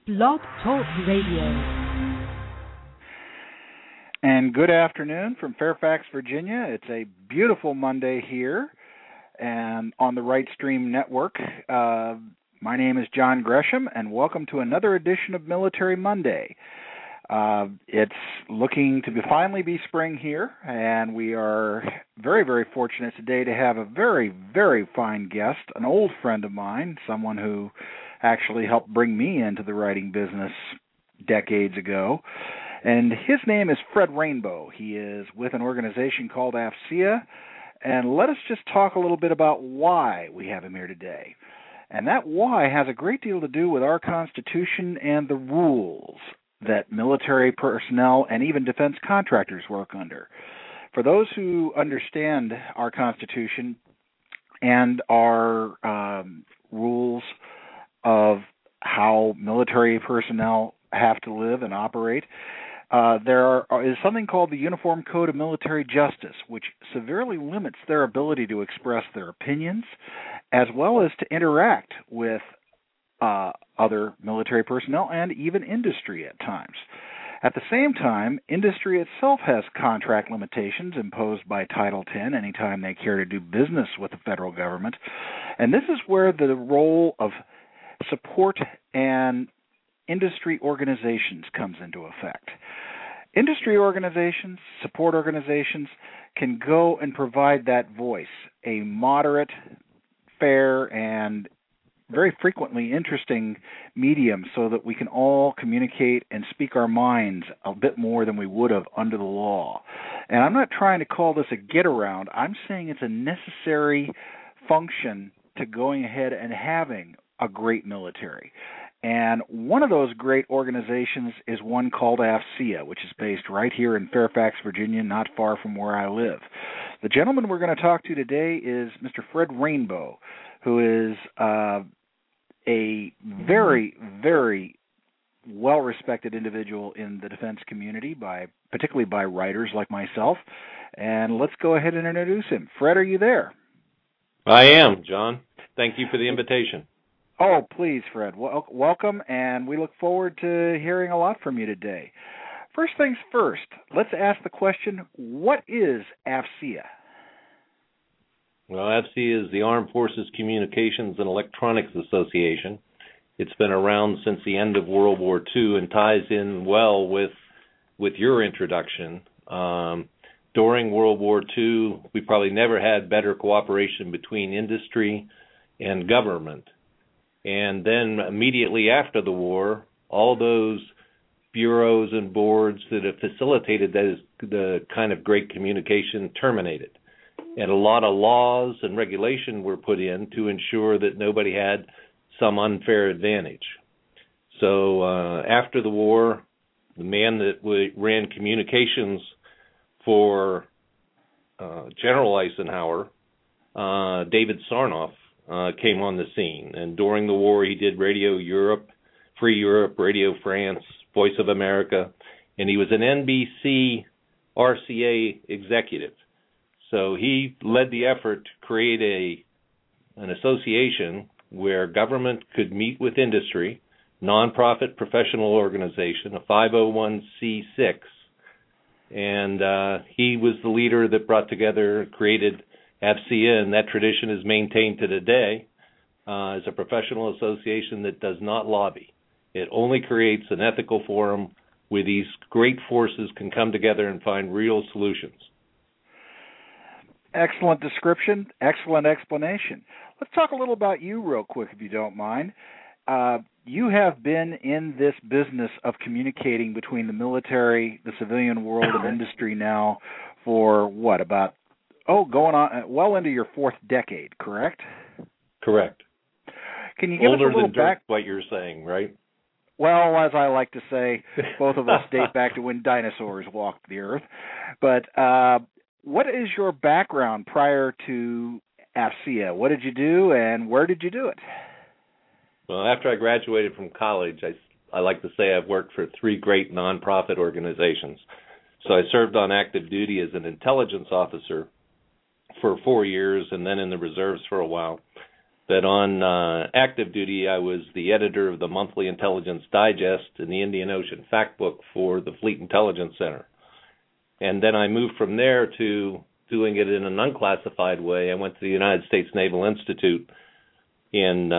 Blog Talk Radio. And good afternoon from Fairfax, Virginia. It's a beautiful Monday here and on the Right Stream Network. My name is John Gresham, and welcome to another edition of Military Monday. It's looking to finally be spring here, and we are very, very fortunate today to have a very, very fine guest, an old friend of mine, someone who actually helped bring me into the writing business decades ago. And his name is Fred Rainbow. He is with an organization called AFCEA. And let us just talk a little bit about why we have him here today. And that why has a great deal to do with our Constitution and the rules that military personnel and even defense contractors work under. For those who understand our Constitution and our rules of how military personnel have to live and operate, there is something called the Uniform Code of Military Justice, which severely limits their ability to express their opinions as well as to interact with other military personnel and even industry at times. At the same time, industry itself has contract limitations imposed by Title X anytime they care to do business with the federal government. And this is where the role of support and industry organizations comes into effect. Industry organizations, support organizations can go and provide that voice, a moderate, fair, and very frequently interesting medium so that we can all communicate and speak our minds a bit more than we would have under the law. And I'm not trying to call this a get-around. I'm saying it's a necessary function to going ahead and having a great military. And one of those great organizations is one called AFCEA, which is based right here in Fairfax, Virginia, not far from where I live. The gentleman we're going to talk to today is Mr. Fred Rainbow, who is a very, very well-respected individual in the defense community, particularly by writers like myself. And let's go ahead and introduce him. Fred, are you there? I am, John. Thank you for the invitation. Oh, please, Fred. Welcome, and we look forward to hearing a lot from you today. First things first, let's ask the question, what is AFCEA? Well, AFCEA is the Armed Forces Communications and Electronics Association. It's been around since the end of World War II and ties in well with your introduction. During World War II, we probably never had better cooperation between industry and government. And then immediately after the war, all those bureaus and boards that have facilitated the kind of great communication terminated. And a lot of laws and regulation were put in to ensure that nobody had some unfair advantage. So after the war, the man that ran communications for General Eisenhower, David Sarnoff, came on the scene. And during the war, he did Radio Europe, Free Europe, Radio France, Voice of America, and he was an NBC RCA executive. So he led the effort to create an association where government could meet with industry, nonprofit professional organization, a 501c6, and he was the leader that brought together, created AFCEA, and that tradition is maintained to today as a professional association that does not lobby. It only creates an ethical forum where these great forces can come together and find real solutions. Excellent description, excellent explanation. Let's talk a little about you real quick, if you don't mind. You have been in this business of communicating between the military, the civilian world, and industry now for going on well into your fourth decade, correct? Correct. Can you give Older us a little than dirt, what you're saying, right? Well, as I like to say, both of us date back to when dinosaurs walked the earth. But what is your background prior to AFCEA? What did you do, and where did you do it? Well, after I graduated from college, I like to say I've worked for 3 great nonprofit organizations. So I served on active duty as an intelligence officer for 4 years and then in the reserves for a while. that on active duty, I was the editor of the Monthly Intelligence Digest and the Indian Ocean Fact Book for the Fleet Intelligence Center. And then I moved from there to doing it in an unclassified way. I went to the United States Naval Institute in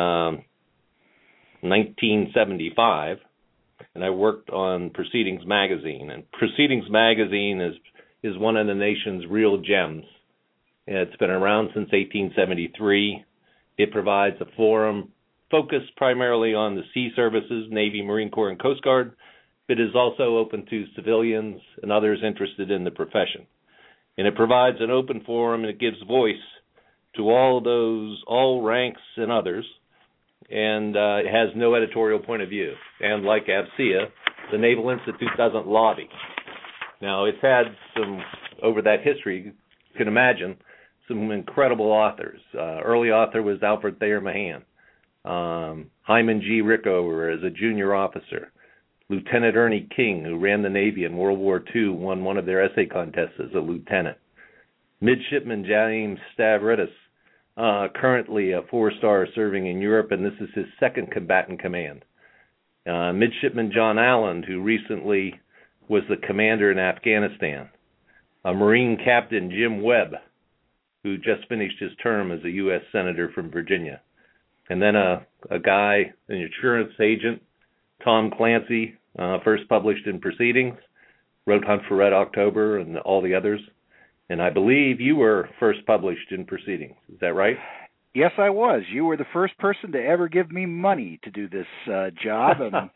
1975, and I worked on Proceedings Magazine. And Proceedings Magazine is one of the nation's real gems. It's been around since 1873. It provides a forum focused primarily on the sea services, Navy, Marine Corps, and Coast Guard, but is also open to civilians and others interested in the profession. And it provides an open forum, and it gives voice to all ranks and others, and it has no editorial point of view. And like AFCEA, the Naval Institute doesn't lobby. Now, it's had some, over that history, you can imagine, some incredible authors. Early author was Alfred Thayer Mahan. Hyman G. Rickover as a junior officer. Lieutenant Ernie King, who ran the Navy in World War II, won one of their essay contests as a lieutenant. Midshipman James Stavridis, currently a 4-star serving in Europe, and this is his second combatant command. Midshipman John Allen, who recently was the commander in Afghanistan. Marine Captain Jim Webb, who just finished his term as a U.S. Senator from Virginia. And then a guy, an insurance agent, Tom Clancy, first published in Proceedings, wrote Hunt for Red October and all the others. And I believe you were first published in Proceedings. Is that right? Yes, I was. You were the first person to ever give me money to do this job. And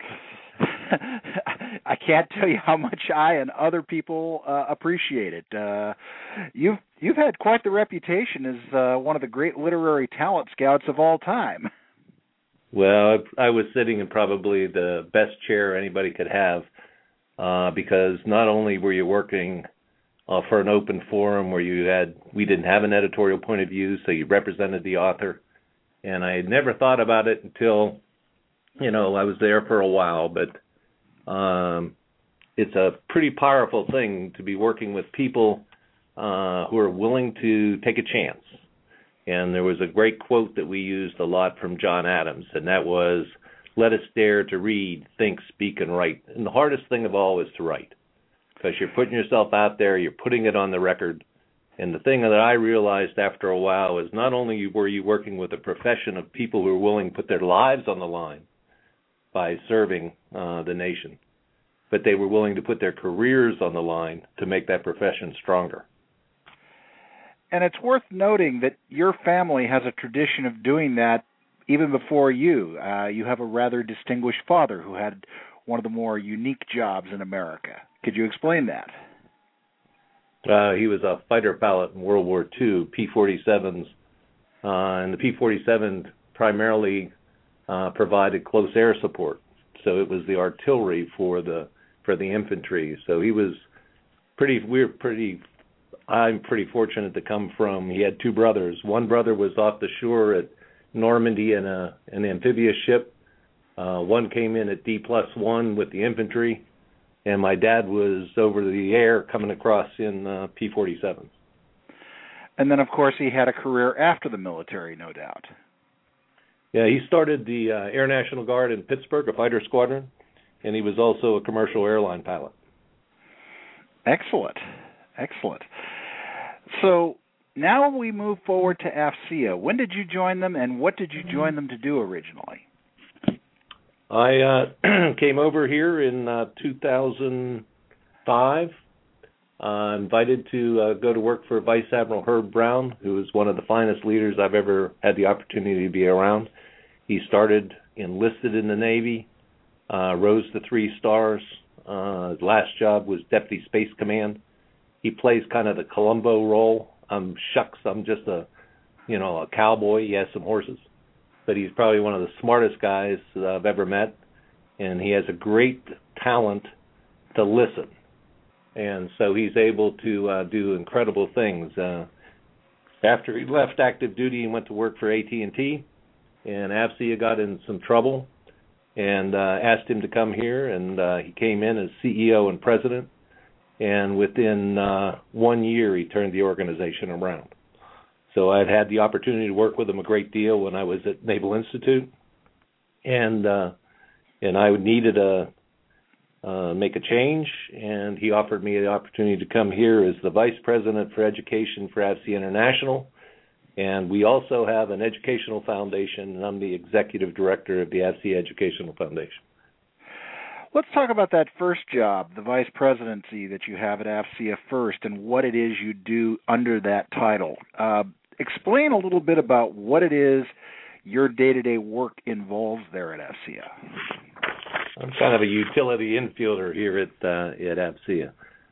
I can't tell you how much I and other people appreciate it. You've had quite the reputation as one of the great literary talent scouts of all time. Well, I was sitting in probably the best chair anybody could have, because not only were you working for an open forum where we didn't have an editorial point of view, so you represented the author, and I had never thought about it until, I was there for a while, but it's a pretty powerful thing to be working with people who are willing to take a chance. And there was a great quote that we used a lot from John Adams, and that was, "Let us dare to read, think, speak, and write." And the hardest thing of all is to write, because you're putting yourself out there, you're putting it on the record. And the thing that I realized after a while is not only were you working with a profession of people who are willing to put their lives on the line by serving the nation, but they were willing to put their careers on the line to make that profession stronger. And it's worth noting that your family has a tradition of doing that even before you. You have a rather distinguished father who had one of the more unique jobs in America. Could you explain that? He was a fighter pilot in World War II, P-47s, and the P-47 primarily provided close air support. So it was the artillery for the infantry. So he was I'm pretty fortunate to come from. He had two brothers. One brother was off the shore at Normandy in an amphibious ship. One came in at D+1 with the infantry, and my dad was over the air coming across in P-47s. And then, of course, he had a career after the military, no doubt. Yeah, he started the Air National Guard in Pittsburgh, a fighter squadron, and he was also a commercial airline pilot. Excellent. So now we move forward to AFCEA. When did you join them, and what did you join them to do originally? I came over here in 2005, invited to go to work for Vice Admiral Herb Brown, who is one of the finest leaders I've ever had the opportunity to be around. He started enlisted in the Navy, rose to 3 stars. His last job was Deputy Space Command. He plays kind of the Columbo role. I'm just a cowboy. He has some horses, but he's probably one of the smartest guys that I've ever met, and he has a great talent to listen, and so he's able to do incredible things. After he left active duty, he went to work for AT&T, and AFCEA got in some trouble and asked him to come here, and he came in as CEO and president. And within 1 year, he turned the organization around. So I'd had the opportunity to work with him a great deal when I was at Naval Institute, and I needed to make a change, and he offered me the opportunity to come here as the Vice President for Education for AFCEA International, and we also have an educational foundation, and I'm the Executive Director of the AFCEA Educational Foundation. Let's talk about that first job, the Vice Presidency that you have at AFCEA first, and what it is you do under that title. Explain a little bit about what it is your day-to-day work involves there at AFCEA. I'm kind of a utility infielder here at AFCEA.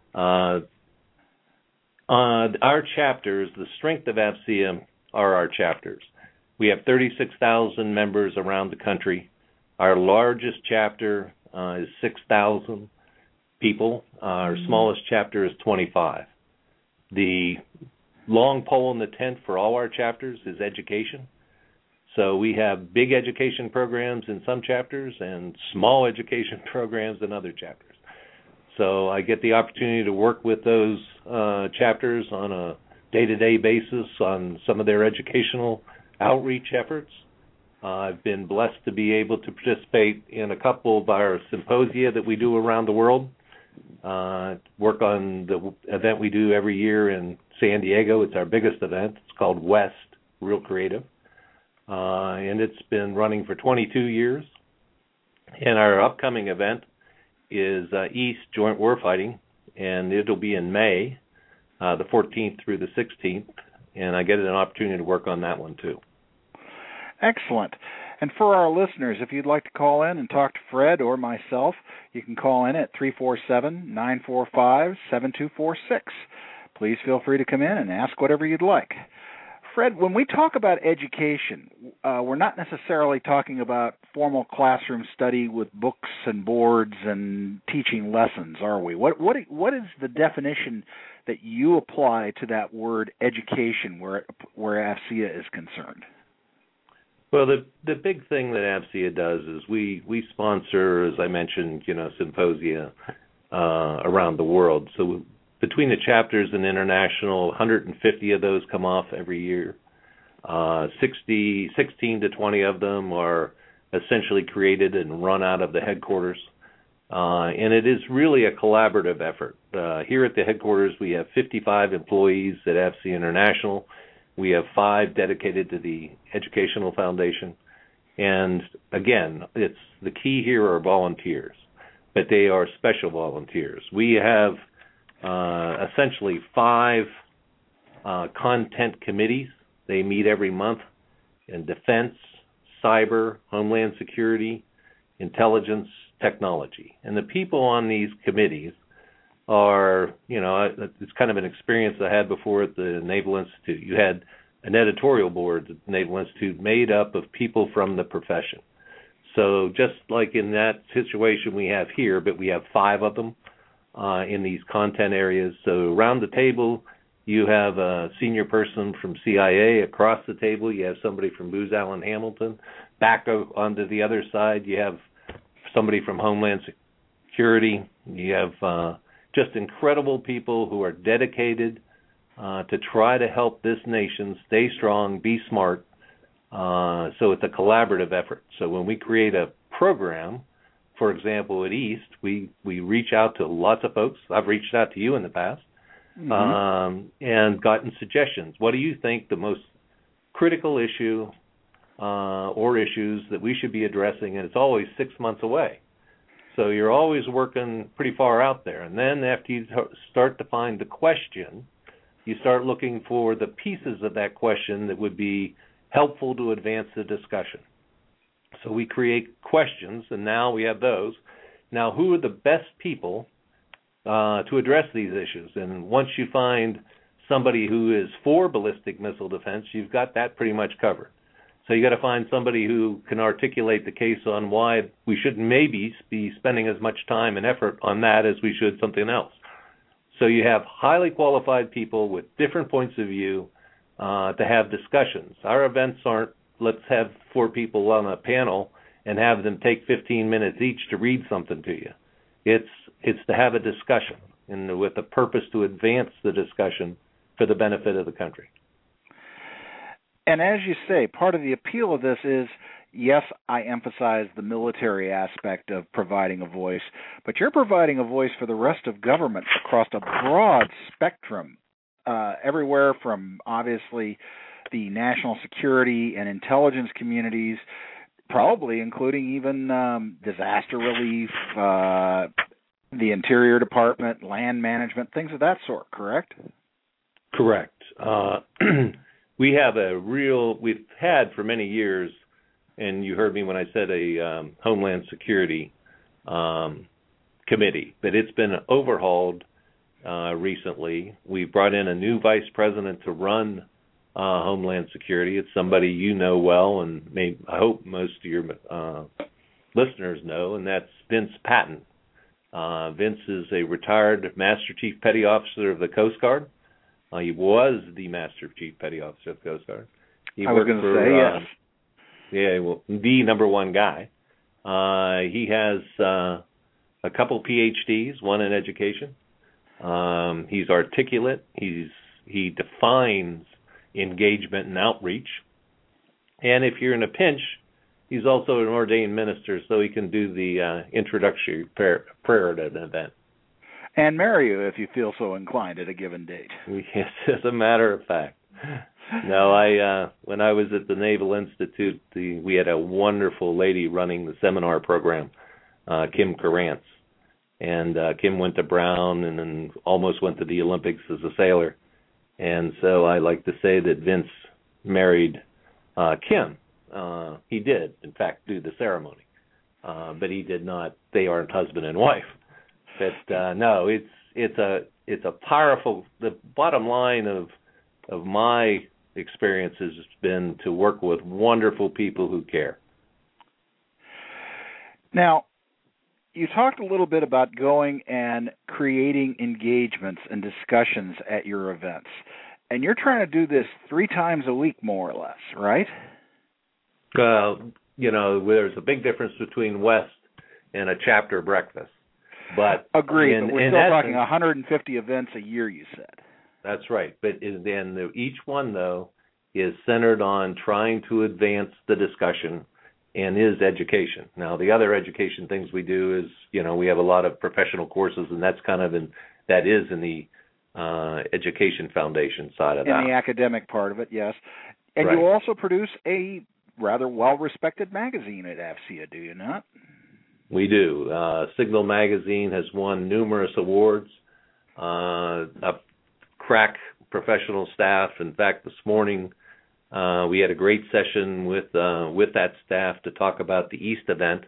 Our chapters, the strength of AFCEA are our chapters. We have 36,000 members around the country. Our largest chapter is 6,000 people. Our smallest chapter is 25. The long pole in the tent for all our chapters is education. So we have big education programs in some chapters and small education programs in other chapters. So I get the opportunity to work with those chapters on a day-to-day basis on some of their educational outreach efforts. I've been blessed to be able to participate in a couple of our symposia that we do around the world. Work on the event we do every year in San Diego. It's our biggest event. It's called West, Real Creative. And it's been running for 22 years. And our upcoming event is East Joint Warfighting, and it'll be in May, the 14th through the 16th. And I get an opportunity to work on that one, too. Excellent. And for our listeners, if you'd like to call in and talk to Fred or myself, you can call in at 347-945-7246. Please feel free to come in and ask whatever you'd like. Fred, when we talk about education, we're not necessarily talking about formal classroom study with books and boards and teaching lessons, are we? What is the definition that you apply to that word education where AFCEA is concerned? Well, the big thing that AFCEA does is we sponsor, as I mentioned, symposia around the world. So between the chapters and international, 150 of those come off every year. 16 to 20 of them are essentially created and run out of the headquarters. And it is really a collaborative effort. Here at the headquarters, we have 55 employees at AFCEA International. We have 5 dedicated to the Educational Foundation. And again, it's the key here are volunteers, but they are special volunteers. We have essentially 5 content committees. They meet every month in defense, cyber, homeland security, intelligence, technology. And the people on these committees are, it's kind of an experience I had before at the Naval Institute. You had an editorial board at the Naval Institute made up of people from the profession. So just like in that situation we have here, but we have 5 of them in these content areas. So around the table, you have a senior person from CIA. Across the table, you have somebody from Booz Allen Hamilton. Back onto the other side, you have somebody from Homeland Security. You have just incredible people who are dedicated to try to help this nation stay strong, be smart. So it's a collaborative effort. So when we create a program, for example, at East, we reach out to lots of folks. I've reached out to you in the past and gotten suggestions. What do you think the most critical issue or issues that we should be addressing? And it's always 6 months away. So you're always working pretty far out there. And then after you start to find the question, you start looking for the pieces of that question that would be helpful to advance the discussion. So we create questions, and now we have those. Now, who are the best people to address these issues? And once you find somebody who is for ballistic missile defense, you've got that pretty much covered. So you got to find somebody who can articulate the case on why we should maybe be spending as much time and effort on that as we should something else. So you have highly qualified people with different points of view to have discussions. Our events aren't let's have 4 people on a panel and have them take 15 minutes each to read something to you. It's to have a discussion and with a purpose to advance the discussion for the benefit of the country. And as you say, part of the appeal of this is, yes, I emphasize the military aspect of providing a voice, but you're providing a voice for the rest of government across a broad spectrum, everywhere from obviously the national security and intelligence communities, probably including even disaster relief, the Interior Department, land management, things of that sort, correct? Correct. We've had for many years, and you heard me when I said a Homeland Security committee, but it's been overhauled recently. We brought in a new vice president to run Homeland Security. It's somebody you know well, and I hope most of your listeners know, and that's Vince Patton. Vince is a retired Master Chief Petty Officer of the Coast Guard. He was the Master Chief Petty Officer of the Coast Guard. I was going to say, yes. Yeah, well, the number one guy. He has a couple PhDs, one in education. He's articulate. He defines engagement and outreach. And if you're in a pinch, he's also an ordained minister, so he can do the introductory prayer at an event. And marry you if you feel so inclined at a given date. Yes, as a matter of fact. No, when I was at the Naval Institute, we had a wonderful lady running the seminar program, Kim Carantz. And Kim went to Brown and then almost went to the Olympics as a sailor. And so I like to say that Vince married Kim. He did, in fact, do the ceremony. But he did not. They aren't husband and wife. But no, it's a powerful. The bottom line of my experience has been to work with wonderful people who care. Now, you talked a little bit about going and creating engagements and discussions at your events, and you're trying to do this 3 times a week, more or less, right? There's a big difference between West and a chapter breakfast. But agreed. But we're still talking 150 events a year, you said. That's right. But then each one, though, is centered on trying to advance the discussion and is education. Now, the other education things we do is, we have a lot of professional courses, and that's kind of in the education foundation side of that. In the academic part of it, yes. And right. You also produce a rather well-respected magazine at AFCEA, do you not? We do. Signal Magazine has won numerous awards. A crack professional staff. In fact, this morning we had a great session with that staff to talk about the East event.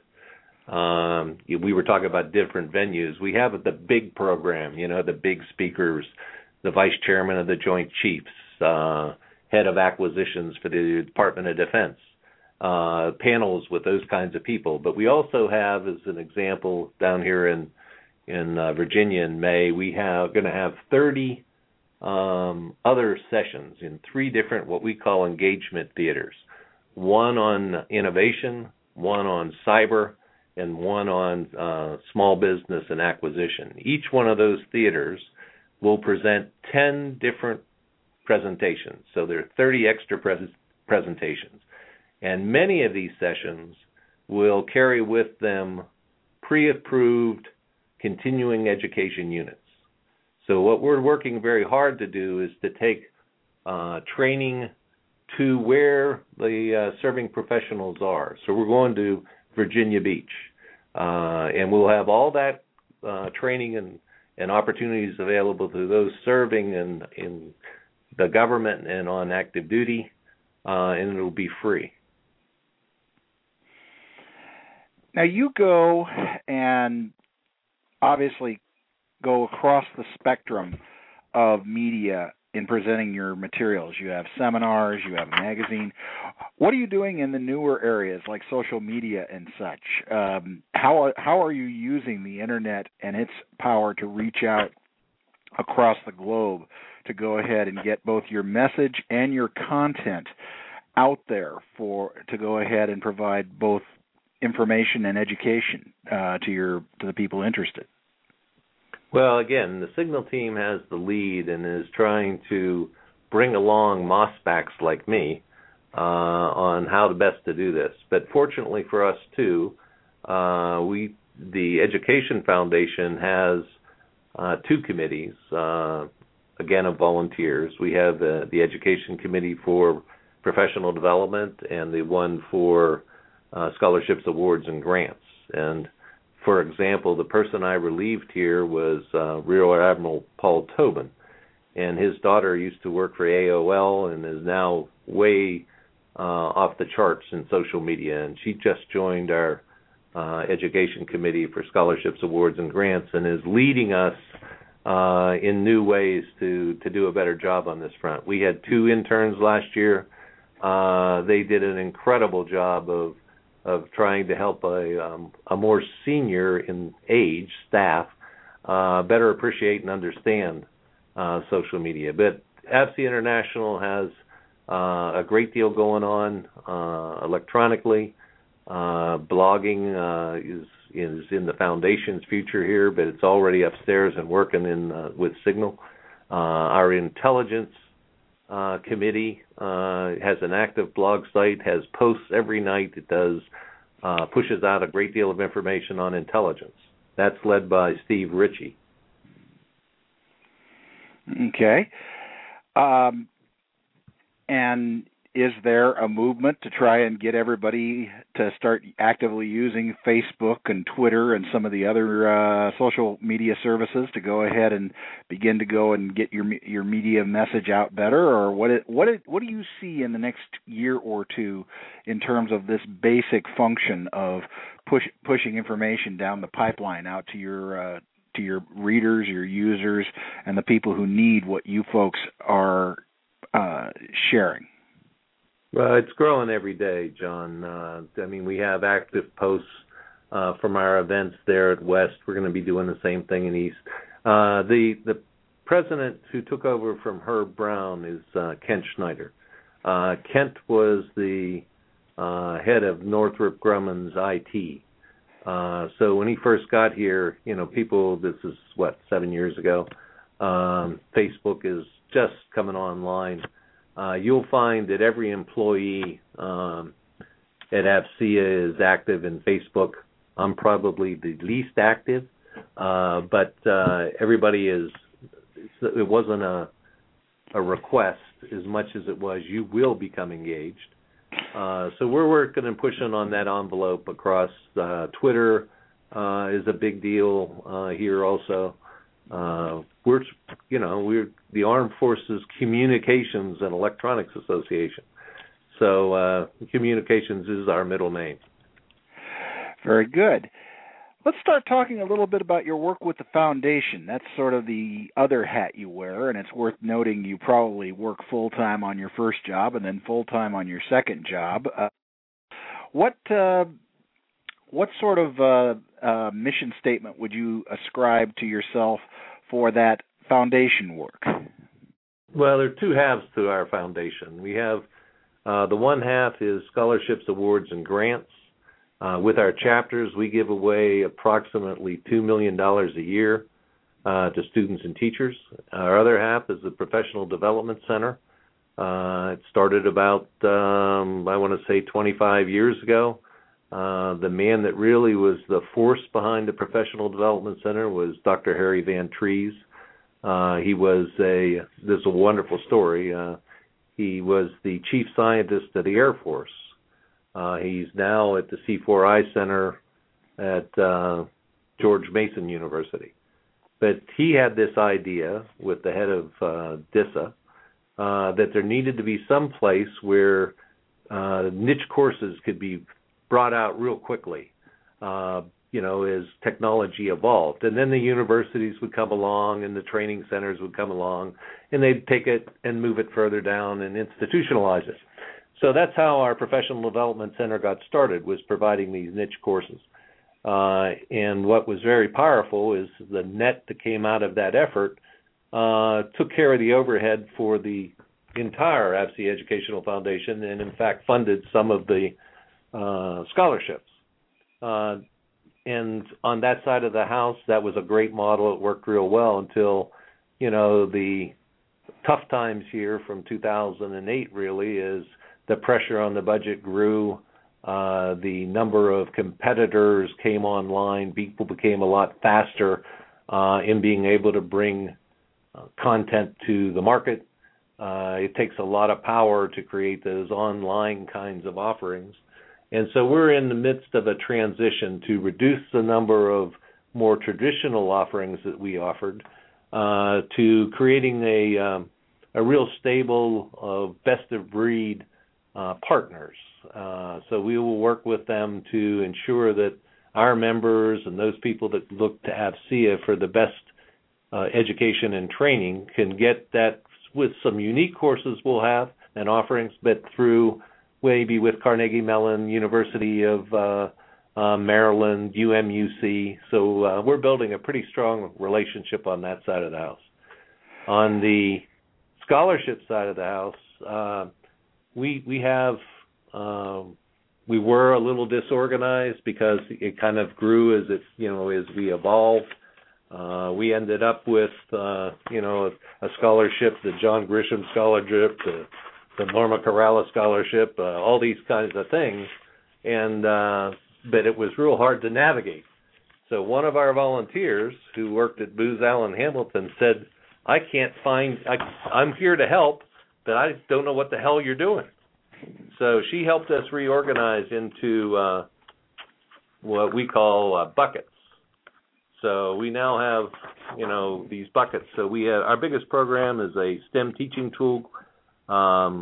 We were talking about different venues. We have the big program, the big speakers, the vice chairman of the Joint Chiefs, head of acquisitions for the Department of Defense. Panels with those kinds of people. But we also have, as an example, down here in Virginia in May, we are going to have 30 other sessions in 3 different what we call engagement theaters. One on innovation, one on cyber, and one on small business and acquisition. Each one of those theaters will present 10 different presentations. So there are 30 extra presentations. And many of these sessions will carry with them pre-approved continuing education units. So what we're working very hard to do is to take training to where the serving professionals are. So we're going to Virginia Beach, and we'll have all that training and opportunities available to those serving in the government and on active duty, and it'll be free. Now, you go and obviously go across the spectrum of media in presenting your materials. You have seminars, you have a magazine. What are you doing in the newer areas like social media and such? How are you using the Internet and its power to reach out across the globe to go ahead and get both your message and your content out there to go ahead and provide both information and education to the people interested? Well, again, the Signal team has the lead and is trying to bring along mossbacks like me on how the best to do this. But fortunately for us too, the Education Foundation has two committees, again of volunteers. We have the Education Committee for Professional Development and the one for Scholarships, Awards, and Grants. And for example, the person I relieved here was Rear Admiral Paul Tobin, and his daughter used to work for AOL and is now way off the charts in social media, and she just joined our Education Committee for Scholarships, Awards, and Grants, and is leading us in new ways to do a better job on this front. We had 2 interns last year. They did an incredible job of trying to help a more senior in age staff better appreciate and understand social media. But ABSE International has a great deal going on electronically. Blogging is in the foundation's future here, but it's already upstairs and working with Signal. Our intelligence committee has an active blog site, has posts every night. It does pushes out a great deal of information on intelligence. That's led by Steve Ritchie. Okay. And is there a movement to try and get everybody to start actively using Facebook and Twitter and some of the other social media services to go ahead and begin to go and get your media message out better? Or what do you see in the next year or two in terms of this basic function of pushing information down the pipeline out to your readers, your users, and the people who need what you folks are sharing? Well, it's growing every day, John. I mean, we have active posts from our events there at West. We're going to be doing the same thing in East. The president who took over from Herb Brown is Kent Schneider. Kent was the head of Northrop Grumman's IT. So when he first got here, people, this is, 7 years ago, Facebook is just coming online. You'll find that every employee at ABSEA is active in Facebook. I'm probably the least active, but everybody is. It wasn't a request as much as it was you will become engaged. So we're working and pushing on that envelope across. Twitter is a big deal here also. We're the Armed Forces Communications and Electronics Association. So communications is our middle name. Very good. Let's start talking a little bit about your work with the foundation. That's sort of the other hat you wear, and it's worth noting you probably work full-time on your first job and then full-time on your second job. What sort of mission statement would you ascribe to yourself for that foundation work? Well, there are 2 halves to our foundation. We have the one half is scholarships, awards, and grants. With our chapters, we give away approximately $2 million a year to students and teachers. Our other half is the Professional Development Center. It started about, 25 years ago. The man that really was the force behind the Professional Development Center was Dr. Harry Van Trees. He was this is a wonderful story. He was the chief scientist of the Air Force. He's now at the C4I Center at George Mason University. But he had this idea with the head of DISA that there needed to be some place where niche courses could be brought out real quickly, as technology evolved. And then the universities would come along and the training centers would come along, and they'd take it and move it further down and institutionalize it. So that's how our Professional Development Center got started, was providing these niche courses. And what was very powerful is the net that came out of that effort took care of the overhead for the entire ABSE Educational Foundation and, in fact, funded some of the scholarships. And on that side of the house, that was a great model. It worked real well until, the tough times here from 2008 really is the pressure on the budget grew. The number of competitors came online. People became a lot faster in being able to bring content to the market. It takes a lot of power to create those online kinds of offerings. And so we're in the midst of a transition to reduce the number of more traditional offerings that we offered to creating a real stable of best-of-breed partners. So we will work with them to ensure that our members and those people that look to AFCEA for the best education and training can get that with some unique courses we'll have and offerings, but through maybe with Carnegie Mellon, University of Maryland, UMUC. So we're building a pretty strong relationship on that side of the house. On the scholarship side of the house, we were a little disorganized because it kind of grew as we evolved. We ended up with a scholarship, the John Grisham Scholarship, the Norma Corrales Scholarship, all these kinds of things, and but it was real hard to navigate. So one of our volunteers who worked at Booz Allen Hamilton said, I'm here to help, but I don't know what the hell you're doing. So she helped us reorganize into what we call buckets. So we now have, these buckets. So we have, our biggest program is a STEM teaching tool, a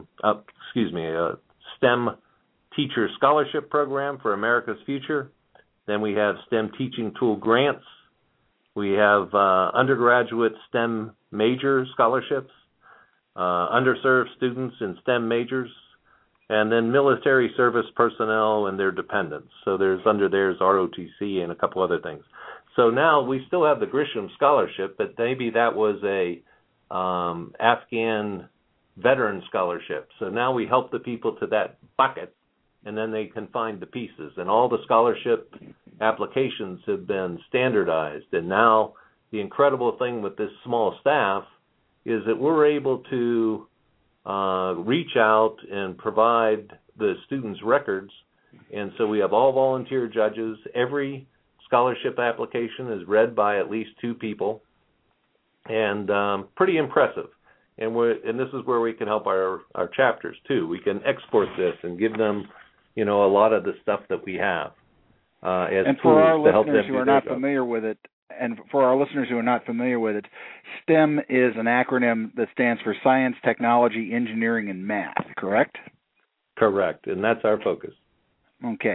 STEM teacher scholarship program for America's future. Then we have STEM teaching tool grants. We have undergraduate STEM major scholarships, underserved students in STEM majors, and then military service personnel and their dependents. So there's ROTC and a couple other things. So now we still have the Grisham Scholarship, but maybe that was a Afghan veteran scholarship. So now we help the people to that bucket, and then they can find the pieces. And all the scholarship applications have been standardized. And now the incredible thing with this small staff is that we're able to reach out and provide the students' records. And so we have all volunteer judges. Every scholarship application is read by at least 2 people, and pretty impressive. And this is where we can help our chapters too. We can export this and give them, a lot of the stuff that we have as and for our to help listeners them who are not familiar with it, STEM is an acronym that stands for Science, Technology, Engineering, and Math. Correct? Correct, and that's our focus. Okay.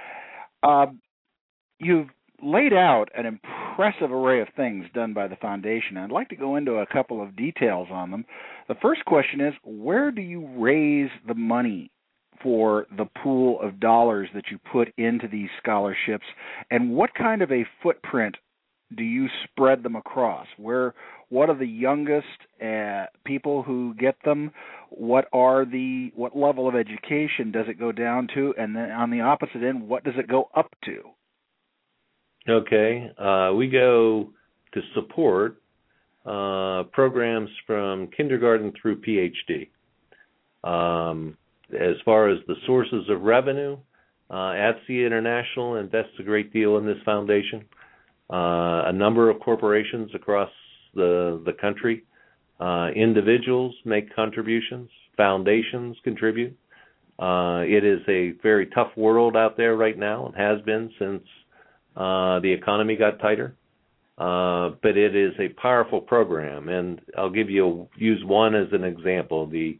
You've laid out an impressive array of things done by the foundation. I'd like to go into a couple of details on them. The first question is, where do you raise the money for the pool of dollars that you put into these scholarships, and what kind of a footprint do you spread them across? What are the youngest people who get them? What level of education does it go down to? And then on the opposite end, what does it go up to? Okay. We go to support programs from kindergarten through PhD. As far as the sources of revenue, AFCEA International invests a great deal in this foundation. A number of corporations across the country, individuals make contributions, foundations contribute. It is a very tough world out there right now, and has been since the economy got tighter. But it is a powerful program, and I'll use one as an example. The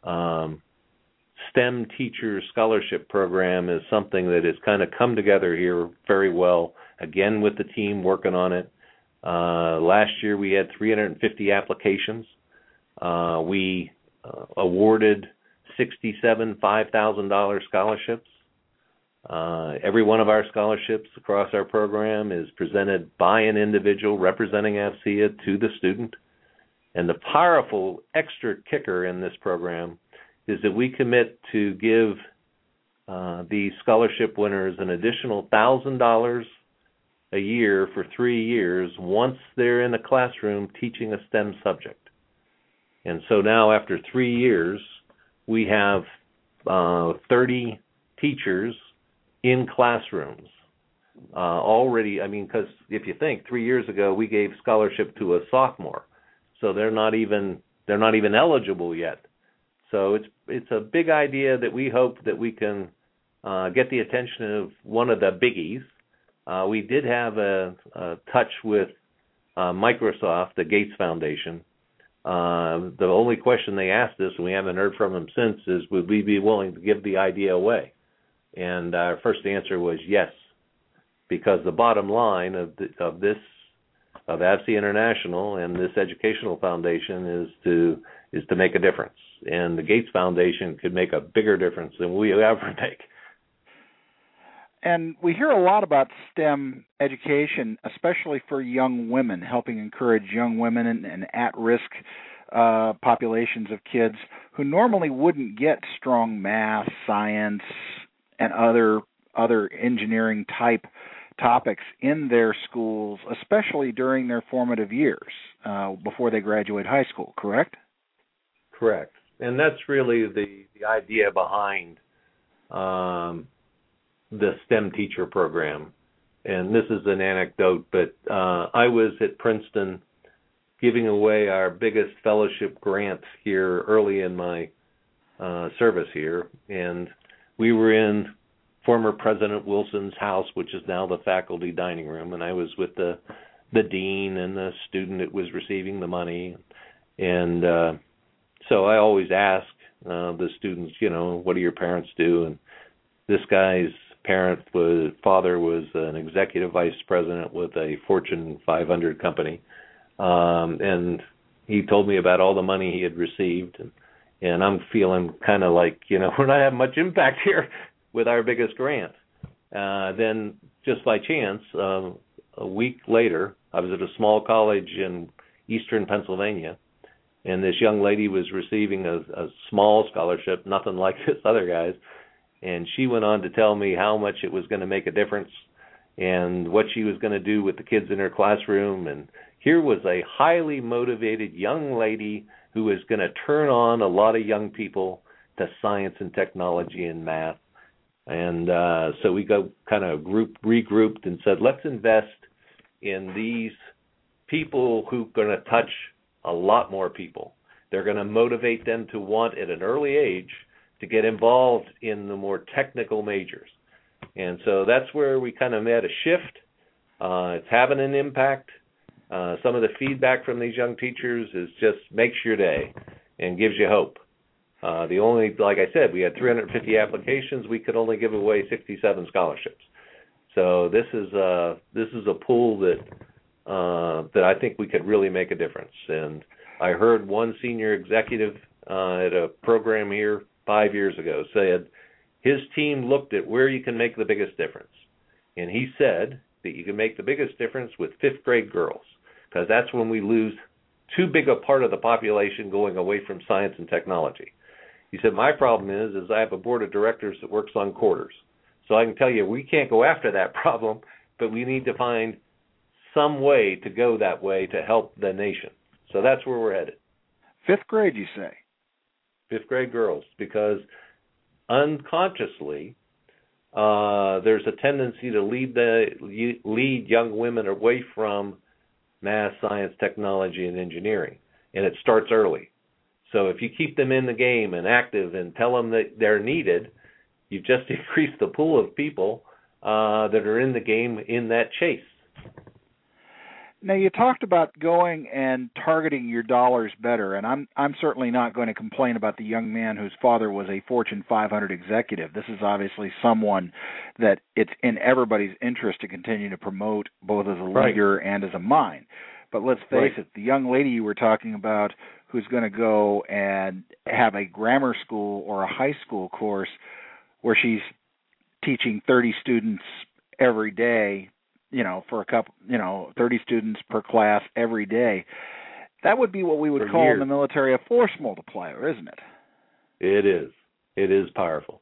STEM Teacher Scholarship Program is something that has kind of come together here very well, again with the team working on it. Last year we had 350 applications. We awarded 67 $5,000 scholarships. Every one of our scholarships across our program is presented by an individual representing AFCEA to the student. And the powerful extra kicker in this program is that we commit to give these scholarship winners an additional $1,000 a year for 3 years once they're in a classroom teaching a STEM subject. And so now after 3 years, we have 30 teachers in classrooms already. I mean, because if you think 3 years ago we gave scholarship to a sophomore, so they're not even eligible yet. So it's a big idea that we hope that we can get the attention of one of the biggies. We did have a touch with Microsoft, the Gates Foundation. The only question they asked us, and we haven't heard from them since, is would we be willing to give the idea away? And our first answer was yes, because the bottom line of AVSE International and this educational foundation is to make a difference. And the Gates Foundation could make a bigger difference than we ever make. And we hear a lot about STEM education, especially for young women, helping encourage young women and at-risk populations of kids who normally wouldn't get strong math, science, and other engineering-type topics in their schools, especially during their formative years before they graduate high school, correct? Correct. And that's really the idea behind the STEM teacher program. And this is an anecdote, but I was at Princeton giving away our biggest fellowship grant here early in my service here, and we were in former President Wilson's house, which is now the faculty dining room, and I was with the dean and the student that was receiving the money. And so I always ask the students, what do your parents do? And this guy's father was an executive vice president with a Fortune 500 company, and he told me about all the money he had received, and I'm feeling kind of like, we're not having much impact here with our biggest grant. Then, just by chance, a week later, I was at a small college in eastern Pennsylvania, and this young lady was receiving a small scholarship, nothing like this other guy's, and she went on to tell me how much it was going to make a difference and what she was going to do with the kids in her classroom. And here was a highly motivated young lady who was going to turn on a lot of young people to science and technology and math. And so we regrouped and said, let's invest in these people who are going to touch a lot more people. They're going to motivate them to want at an early age to get involved in the more technical majors. And so that's where we kind of made a shift. It's having an impact. Some of the feedback from these young teachers is just makes your day and gives you hope. Like I said, we had 350 applications. We could only give away 67 scholarships. So this is a pool that I think we could really make a difference. And I heard one senior executive at a program here 5 years ago said his team looked at where you can make the biggest difference. And he said that you can make the biggest difference with fifth grade girls, because that's when we lose too big a part of the population going away from science and technology. He said, my problem is I have a board of directors that works on quarters. So I can tell you we can't go after that problem, but we need to find some way to go that way to help the nation. So that's where we're headed. Fifth grade, you say? Fifth grade girls, because unconsciously there's a tendency to lead young women away from math, science, technology, and engineering, and it starts early. So if you keep them in the game and active and tell them that they're needed, you just increase the pool of people that are in the game in that chase. Now, you talked about going and targeting your dollars better, and I'm certainly not going to complain about the young man whose father was a Fortune 500 executive. This is obviously someone that it's in everybody's interest to continue to promote, both as a leader and as a mind. But let's face it, the young lady you were talking about who's going to go and have a grammar school or a high school course where she's teaching 30 students every day, for 30 students per class every day. That would be what we would call in the military a force multiplier, isn't it? It is. It is powerful.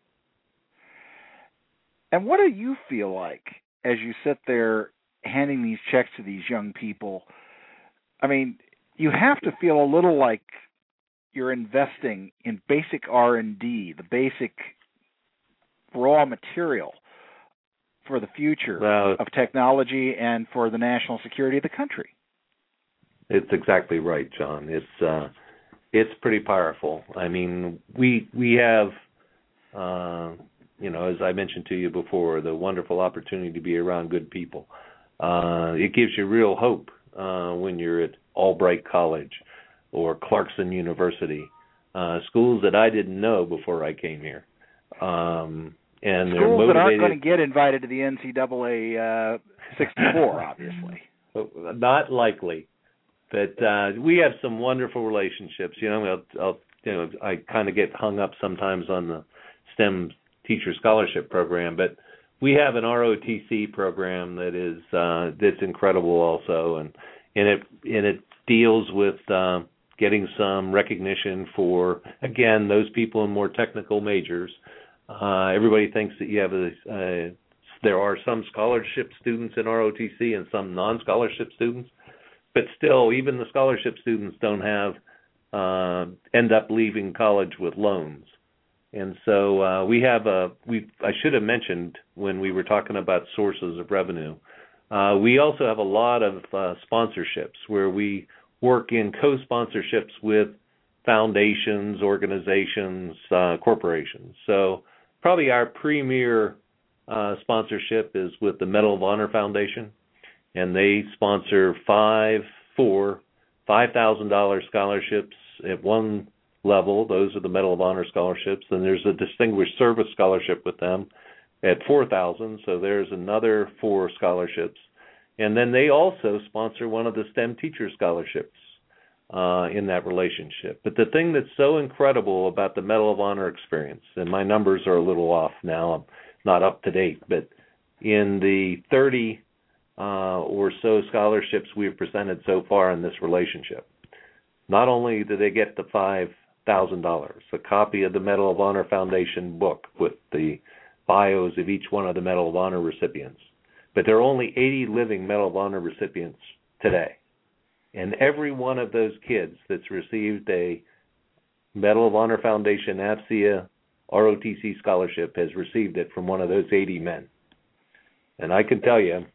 And what do you feel like as you sit there handing these checks to these young people? I mean, you have to feel a little like you're investing in basic R&D, the basic raw material for the future of technology and for the national security of the country. It's exactly right, John. It's pretty powerful. I mean, we have, as I mentioned to you before, the wonderful opportunity to be around good people. It gives you real hope when you're at Albright College or Clarkson University, schools that I didn't know before I came here. And schools that aren't going to get invited to the NCAA 64, obviously. Not likely. But we have some wonderful relationships. I kind of get hung up sometimes on the STEM Teacher Scholarship Program, but we have an ROTC program that is that's incredible also, and it deals with getting some recognition for, again, those people in more technical majors. Everybody thinks that you have there are some scholarship students in ROTC and some non-scholarship students. But still, even the scholarship students don't end up leaving college with loans. And so I should have mentioned when we were talking about sources of revenue, we also have a lot of sponsorships where we work in co-sponsorships with foundations, organizations, corporations. So probably our premier sponsorship is with the Medal of Honor Foundation. And they sponsor $5,000 scholarships at one level. Those are the Medal of Honor scholarships. And there's a Distinguished Service Scholarship with them at $4,000. So there's another 4 scholarships. And then they also sponsor one of the STEM Teacher Scholarships in that relationship. But the thing that's so incredible about the Medal of Honor experience, and my numbers are a little off now, I'm not up to date, but in the 30 or so scholarships we've presented so far in this relationship, not only do they get the $5,000, a copy of the Medal of Honor Foundation book with the bios of each one of the Medal of Honor recipients, but there are only 80 living Medal of Honor recipients today. And every one of those kids that's received a Medal of Honor Foundation AFCEA ROTC scholarship has received it from one of those 80 men. And I can tell you,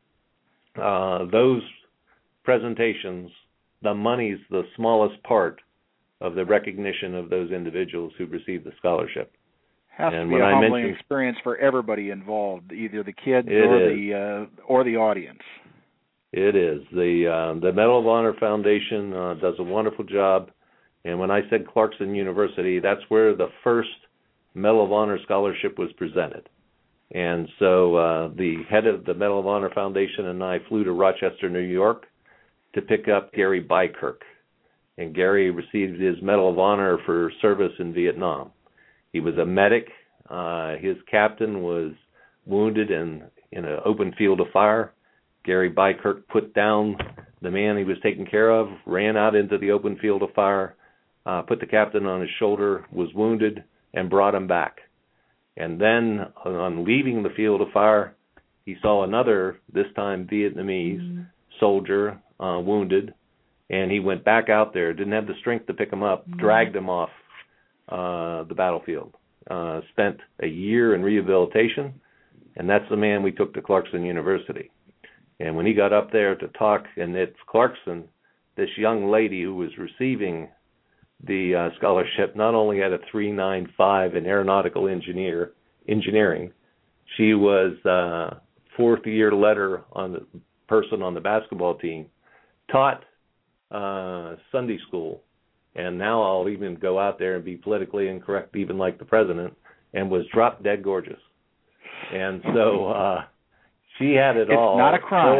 those presentations, the money's the smallest part of the recognition of those individuals who received the scholarship. Has to be a humbling experience for everybody involved, either the kids or the audience. It is. The Medal of Honor Foundation does a wonderful job. And when I said Clarkson University, that's where the first Medal of Honor scholarship was presented. And so the head of the Medal of Honor Foundation and I flew to Rochester, New York, to pick up Gary Bykirk. And Gary received his Medal of Honor for service in Vietnam. He was a medic. His captain was wounded in an open field of fire. Gary Bykirk put down the man he was taking care of, ran out into the open field of fire, put the captain on his shoulder, was wounded, and brought him back. And then on leaving the field of fire, he saw another, this time Vietnamese soldier, wounded, and he went back out there, didn't have the strength to pick him up, dragged him off the battlefield, spent a year in rehabilitation, and that's the man we took to Clarkson University. And when he got up there to talk, and at Clarkson, this young lady who was receiving the scholarship not only had a 395 in aeronautical engineering, she was fourth-year letter on the person on the basketball team, taught Sunday school, and now I'll even go out there and be politically incorrect, even like the president, and was drop dead gorgeous. And so she had it all. It's not a crime.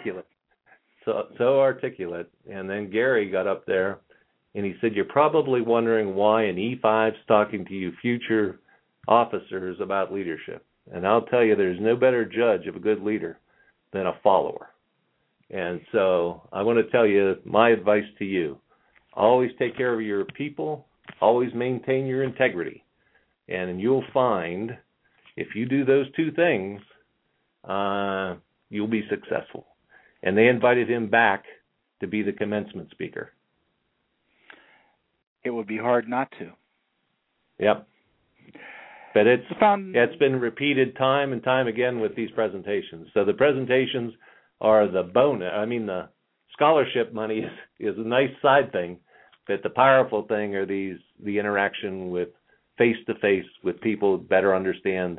So articulate. And then Gary got up there, and he said, "You're probably wondering why an E5's talking to you future officers about leadership. And I'll tell you, there's no better judge of a good leader than a follower." And so I want to tell you my advice to you. Always take care of your people. Always maintain your integrity. And you'll find if you do those two things, you'll be successful. And they invited him back to be the commencement speaker. it would be hard not to. Yep. But it's been repeated time and time again with these presentations. So the presentations are the bonus. I mean, the scholarship money is a nice side thing, but the powerful thing are the interaction with face-to-face with people who better understand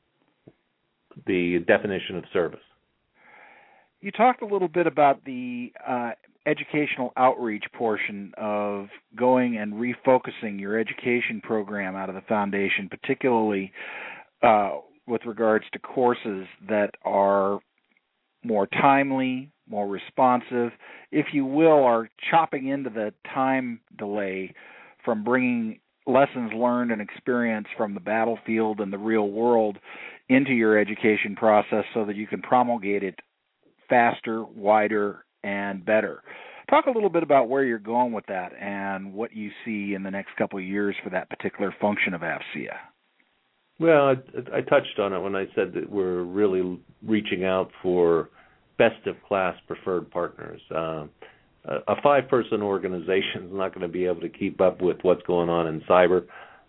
the definition of service. You talked a little bit about the educational outreach portion of going and refocusing your education program out of the foundation, particularly with regards to courses that are more timely, more responsive, if you will, are chopping into the time delay from bringing lessons learned and experience from the battlefield and the real world into your education process so that you can promulgate it faster, wider, and better. Talk a little bit about where you're going with that and what you see in the next couple of years for that particular function of AFCEA. Well, I touched on it when I said that we're really reaching out for best-of-class preferred partners. A 5-person organization is not going to be able to keep up with what's going on in cyber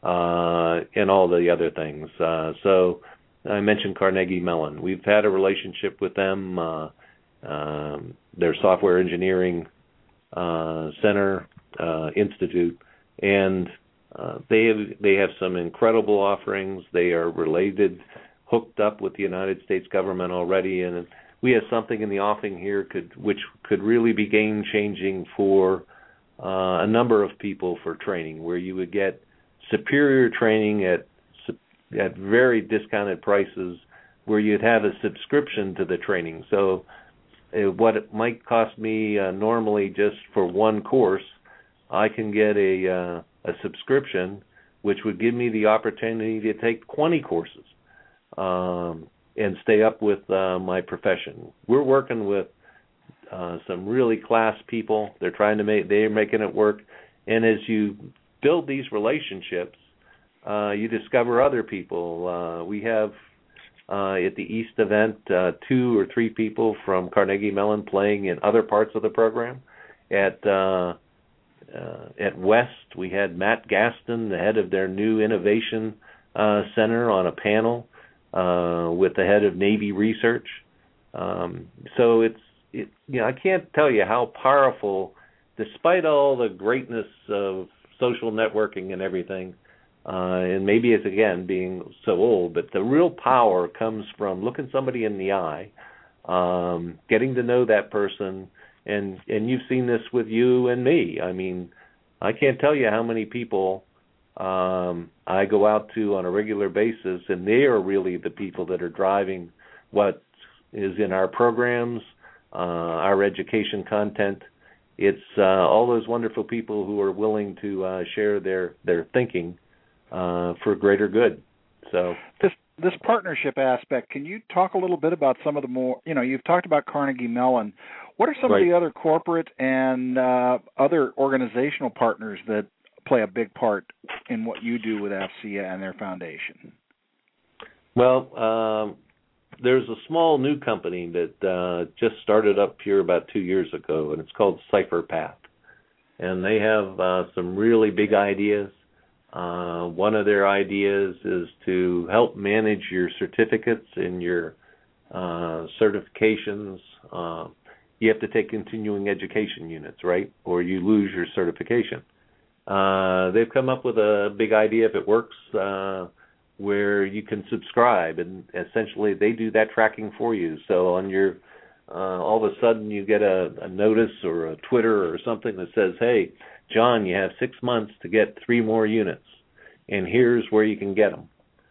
and all the other things. So I mentioned Carnegie Mellon. We've had a relationship with them. Their software engineering center institute, and they have some incredible offerings. They are hooked up with the United States government already, and we have something in the offing here which could really be game-changing for a number of people for training, where you would get superior training at very discounted prices, where you'd have a subscription to the training. So what it might cost me normally just for one course, I can get a subscription, which would give me the opportunity to take 20 courses and stay up with my profession. We're working with some really class people. They're making it work. And as you build these relationships, you discover other people. We have at the East event 2 or 3 people from Carnegie Mellon playing in other parts of the program. At West, we had Matt Gaston, the head of their new innovation center, on a panel with the head of Navy research. So I can't tell you how powerful, despite all the greatness of social networking and everything, and maybe it's, again, being so old, but the real power comes from looking somebody in the eye, getting to know that person, and you've seen this with you and me. I mean, I can't tell you how many people I go out to on a regular basis, and they are really the people that are driving what is in our programs, our education content. It's all those wonderful people who are willing to share their thinking for greater good. So this partnership aspect, can you talk a little bit about some of the more, you've talked about Carnegie Mellon. What are some of the other corporate and other organizational partners that play a big part in what you do with AFCEA and their foundation? Well, there's a small new company that just started up here about 2 years ago, and it's called CypherPath. And they have some really big ideas. One of their ideas is to help manage your certificates and your certifications. You have to take continuing education units, right? Or you lose your certification. They've come up with a big idea, if it works, where you can subscribe, and essentially they do that tracking for you. So on your all of a sudden you get a notice or a Twitter or something that says, hey, John, you have 6 months to get 3 more units, and here's where you can get them,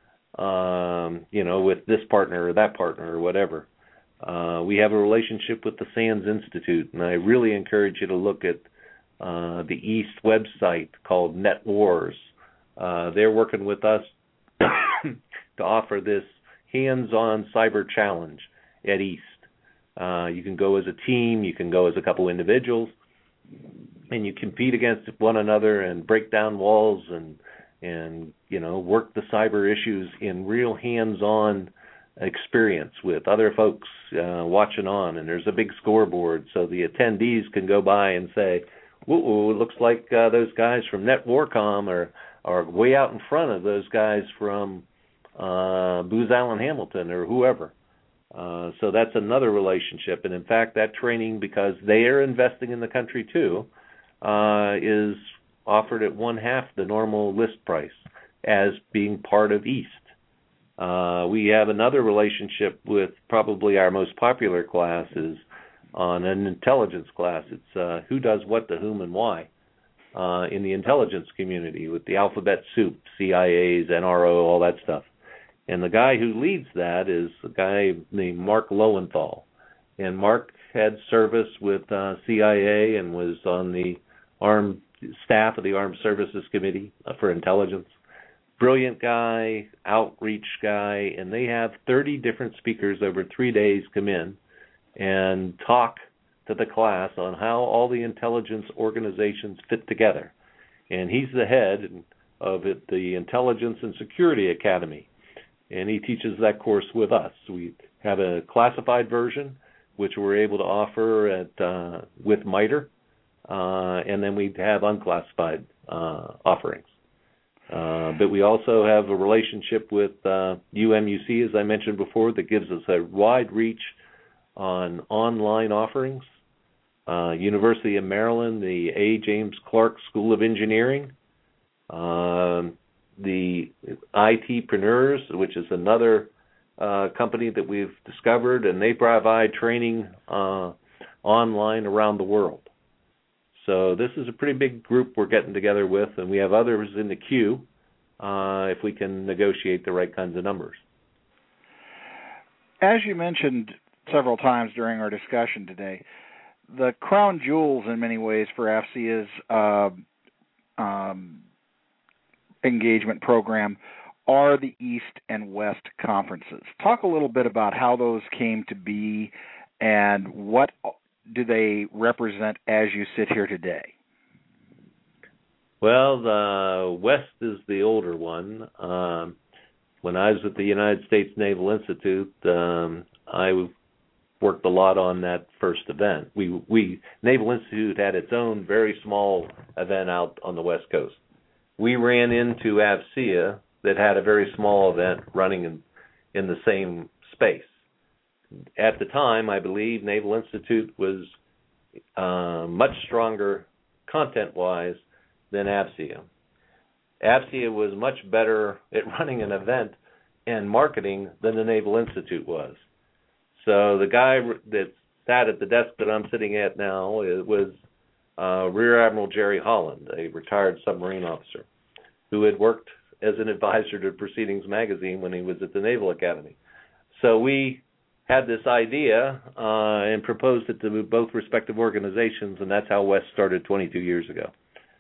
with this partner or that partner or whatever. We have a relationship with the SANS Institute, and I really encourage you to look at the East website called NetWars. They're working with us to offer this hands-on cyber challenge at East. You can go as a team, you can go as a couple individuals, and you compete against one another and break down walls and work the cyber issues in real hands-on experience with other folks watching on. And there's a big scoreboard, so the attendees can go by and say, it looks like those guys from NetWarcom are way out in front of those guys from Booz Allen Hamilton or whoever. So that's another relationship. And in fact, that training, because they are investing in the country too, is offered at 1/2 the normal list price as being part of East. We have another relationship with probably our most popular classes on an intelligence class. It's who does what to whom and why in the intelligence community with the alphabet soup, CIAs, NRO, all that stuff. And the guy who leads that is a guy named Mark Lowenthal. And Mark had service with CIA and was on the armed staff of the Armed Services Committee for Intelligence. Brilliant guy, outreach guy, and they have 30 different speakers over 3 days come in and talk to the class on how all the intelligence organizations fit together. And he's the head of it, the Intelligence and Security Academy, and he teaches that course with us. We have a classified version, which we're able to offer at with MITRE, and then we have unclassified offerings. But we also have a relationship with UMUC, as I mentioned before, that gives us a wide reach on online offerings. University of Maryland, the A. James Clark School of Engineering, the ITpreneurs, which is another company that we've discovered, and they provide training online around the world. So this is a pretty big group we're getting together with, and we have others in the queue if we can negotiate the right kinds of numbers. As you mentioned several times during our discussion today, the crown jewels in many ways for AFCEA's engagement program are the East and West conferences. Talk a little bit about how those came to be and what do they represent as you sit here today? Well, the West is the older one. When I was at the United States Naval Institute, I worked a lot on that first event. Naval Institute had its own very small event out on the West Coast. We ran into AFCEA that had a very small event running in the same space. At the time, I believe Naval Institute was much stronger content-wise than AFCEA. AFCEA was much better at running an event and marketing than the Naval Institute was. So the guy that sat at the desk that I'm sitting at now was Rear Admiral Jerry Holland, a retired submarine officer who had worked as an advisor to Proceedings Magazine when he was at the Naval Academy. So we had this idea and proposed it to both respective organizations, and that's how West started 22 years ago.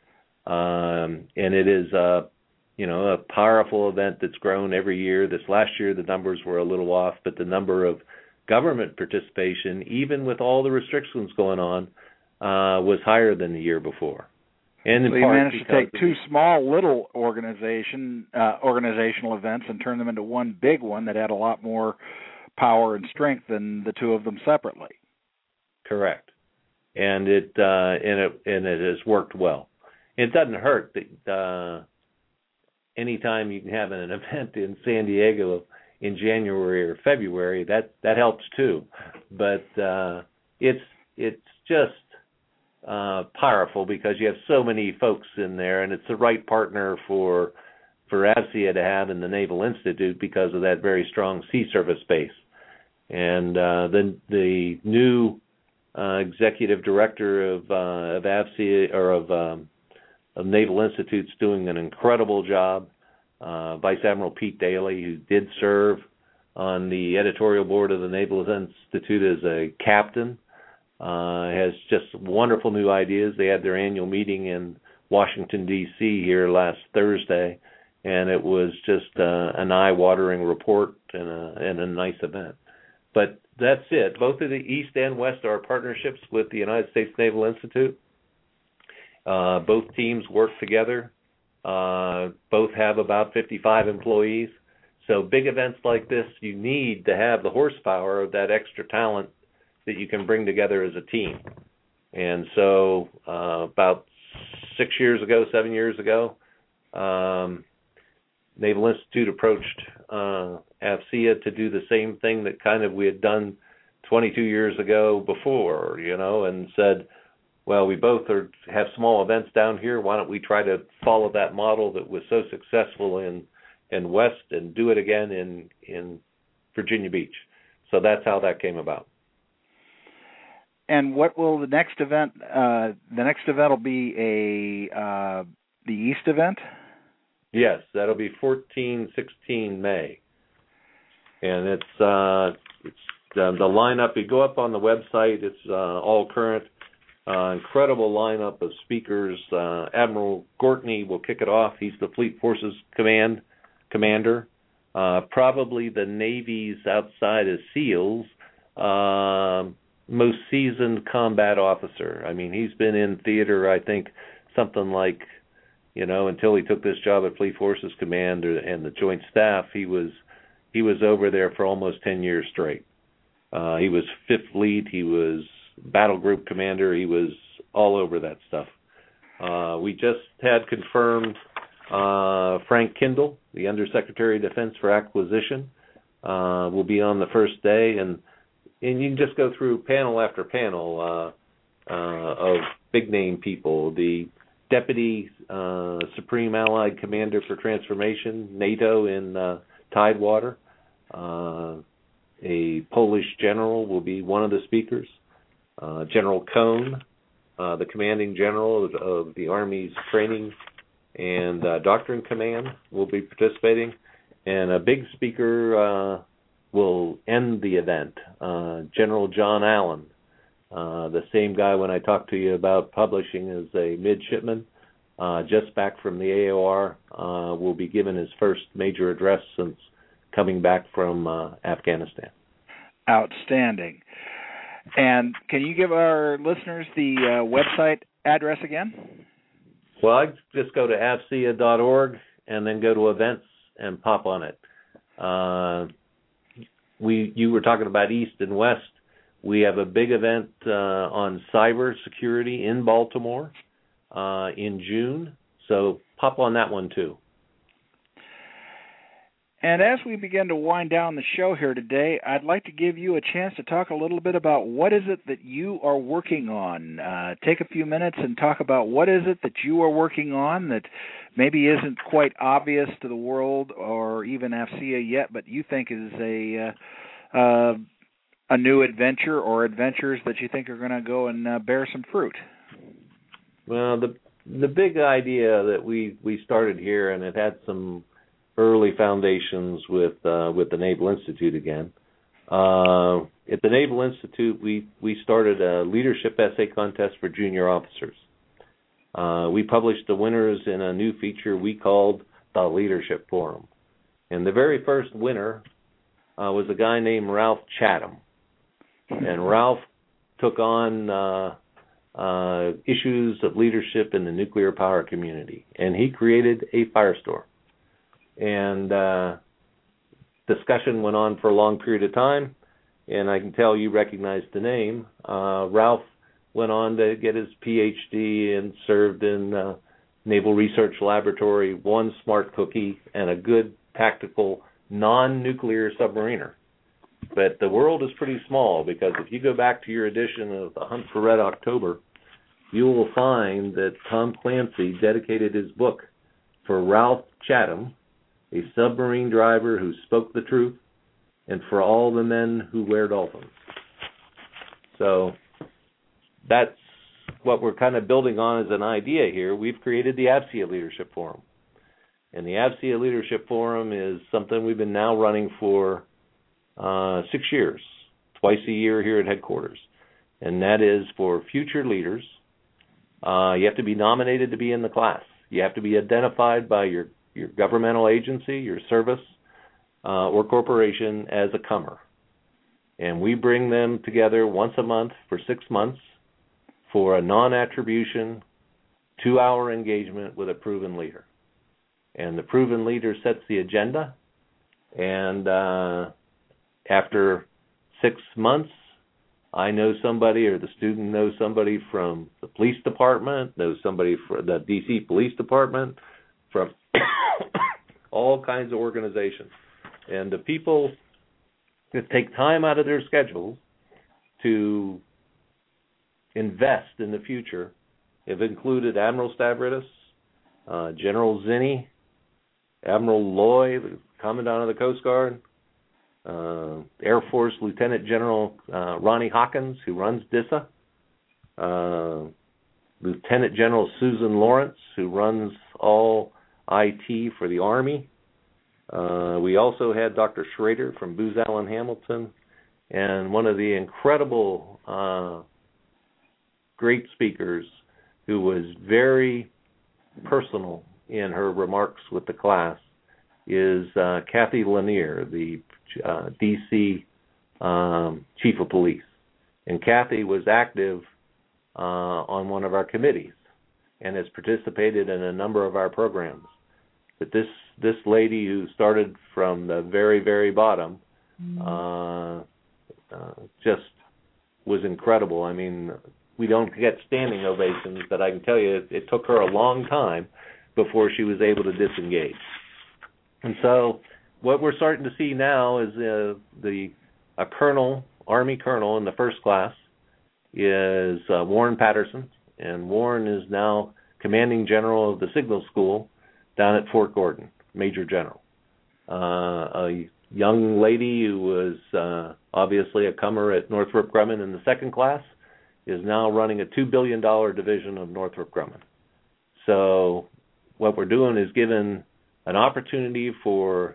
And it is a powerful event that's grown every year. This last year the numbers were a little off, but the number of government participation, even with all the restrictions going on, was higher than the year before. And so you managed to take two small little organizational events and turn them into one big one that had a lot more power and strength than the two of them separately. Correct, and it has worked well. It doesn't hurt that anytime you can have an event in San Diego in January or February, that helps too. But it's just powerful because you have so many folks in there, and it's the right partner for AFCEA to have in the Naval Institute because of that very strong sea service base. And then the new executive director of AFCEA or of Naval Institute's doing an incredible job. Vice Admiral Pete Daly, who did serve on the editorial board of the Naval Institute as a captain, has just wonderful new ideas. They had their annual meeting in Washington, D.C. here last Thursday, and it was just an eye-watering report and a nice event. But that's it. Both of the East and West are partnerships with the United States Naval Institute. Both teams work together. Both have about 55 employees. So big events like this, you need to have the horsepower of that extra talent that you can bring together as a team. And so about 7 years ago, Naval Institute approached AFCEA to do the same thing that kind of we had done 22 years ago before, and said, well, we both have small events down here. Why don't we try to follow that model that was so successful in West and do it again in Virginia Beach? So that's how that came about. And what will the next event? The next event will be the East event. Yes, that'll be 16 May, and it's the lineup. You go up on the website; it's all current. Incredible lineup of speakers. Admiral Gortney will kick it off. He's the Fleet Forces commander, probably the Navy's outside of SEALs most seasoned combat officer. I mean, he's been in theater, I think, something like, until he took this job at Fleet Forces Command and the Joint Staff, he was over there for almost 10 years straight. He was 5th Fleet, he was Battle Group Commander, he was all over that stuff. We just had confirmed Frank Kindle, the Undersecretary of Defense for Acquisition, will be on the first day, and you can just go through panel after panel of big-name people. The Deputy Supreme Allied Commander for Transformation, NATO in Tidewater. A Polish general will be one of the speakers. General Cohn, the commanding general of the Army's Training and Doctrine Command, will be participating. And a big speaker will end the event, General John Allen, the same guy when I talked to you about publishing as a midshipman, just back from the AOR, will be given his first major address since coming back from Afghanistan. Outstanding. And can you give our listeners the website address again? Well, I just go to afcea.org and then go to events and pop on it. You were talking about East and West. We have a big event on cyber security in Baltimore in June, so pop on that one too. And as we begin to wind down the show here today, I'd like to give you a chance to talk a little bit about what is it that you are working on. Take a few minutes and talk about what is it that you are working on that maybe isn't quite obvious to the world or even AFCEA yet, but you think is a new adventure or adventures that you think are going to go and bear some fruit. Well, the big idea that we started here, and it had some early foundations with the Naval Institute again. At the Naval Institute, we started a leadership essay contest for junior officers. We published the winners in a new feature we called the Leadership Forum. And the very first winner was a guy named Ralph Chatham. And Ralph took on issues of leadership in the nuclear power community. And he created a firestorm. And discussion went on for a long period of time, and I can tell you recognize the name. Ralph went on to get his PhD and served in Naval Research Laboratory, one smart cookie, and a good tactical non-nuclear submariner. But the world is pretty small, because if you go back to your edition of The Hunt for Red October, you will find that Tom Clancy dedicated his book for Ralph Chatham, a submarine driver who spoke the truth, and for all the men who wear dolphins. So that's what we're kind of building on as an idea here. We've created the AFCEA Leadership Forum. And the AFCEA Leadership Forum is something we've been now running for 6 years, twice a year here at headquarters. And that is for future leaders. You have to be nominated to be in the class. You have to be identified by your governmental agency, your service, or corporation as a comer. And we bring them together once a month for 6 months for a non-attribution, 2-hour engagement with a proven leader. And the proven leader sets the agenda, and after 6 months, I know somebody, or the student knows somebody from the police department, knows somebody from the D.C. Police Department, from all kinds of organizations. And the people that take time out of their schedules to invest in the future have included Admiral Stavridis, General Zinni, Admiral Loy, the Commandant of the Coast Guard, Air Force Lieutenant General Ronnie Hawkins, who runs DISA, Lieutenant General Susan Lawrence, who runs all IT for the Army. We also had Dr. Schrader from Booz Allen Hamilton, and one of the incredible great speakers who was very personal in her remarks with the class is Kathy Lanier, the D.C. Chief of Police. And Kathy was active on one of our committees and has participated in a number of our programs. But this lady who started from the very, very bottom just was incredible. I mean, we don't get standing ovations, but I can tell you it took her a long time before she was able to disengage. And so what we're starting to see now is a colonel, Army colonel in the first class is Warren Patterson, and Warren is now commanding general of the Signal School down at Fort Gordon, Major General. A young lady who was obviously a comer at Northrop Grumman in the second class is now running a $2 billion division of Northrop Grumman. So what we're doing is giving an opportunity for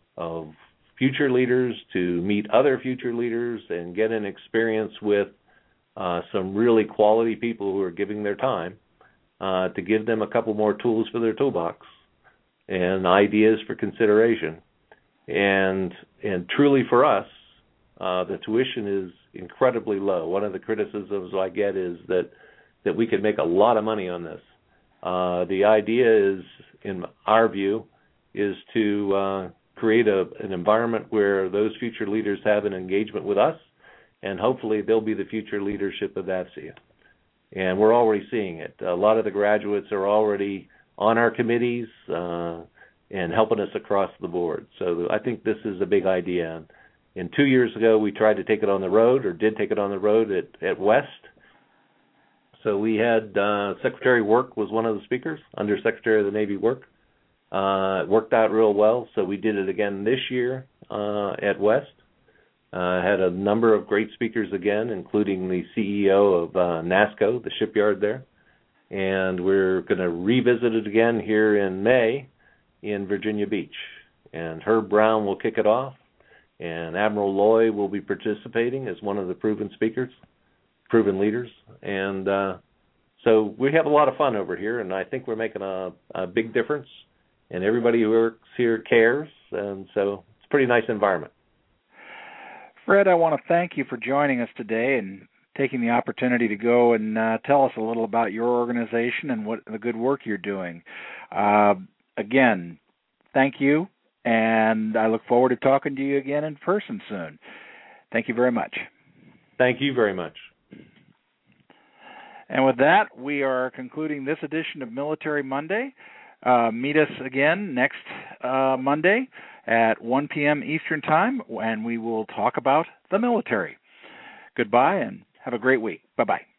future leaders to meet other future leaders and get an experience with some really quality people who are giving their time to give them a couple more tools for their toolbox and ideas for consideration. And truly for us, the tuition is incredibly low. One of the criticisms I get is that we could make a lot of money on this. The idea is, in our view, is to create an environment where those future leaders have an engagement with us, and hopefully they'll be the future leadership of AFCEA. And we're already seeing it. A lot of the graduates are already on our committees and helping us across the board. So I think this is a big idea. And 2 years ago, we tried to take it on the road, or did take it on the road at West. So we had Secretary Work was one of the speakers, Undersecretary of the Navy Work. It worked out real well, so we did it again this year at West. Had a number of great speakers again, including the CEO of NASCO, the shipyard there. And we're going to revisit it again here in May in Virginia Beach. And Herb Brown will kick it off, and Admiral Loy will be participating as one of the proven speakers, proven leaders. And so we have a lot of fun over here, and I think we're making a big difference. And everybody who works here cares, and so it's a pretty nice environment. Fred, I want to thank you for joining us today and taking the opportunity to go and tell us a little about your organization and what the good work you're doing. Again, thank you, and I look forward to talking to you again in person soon. Thank you very much. Thank you very much. And with that, we are concluding this edition of Military Monday. Meet us again next Monday at 1 p.m. Eastern Time, and we will talk about the military. Goodbye, and have a great week. Bye-bye.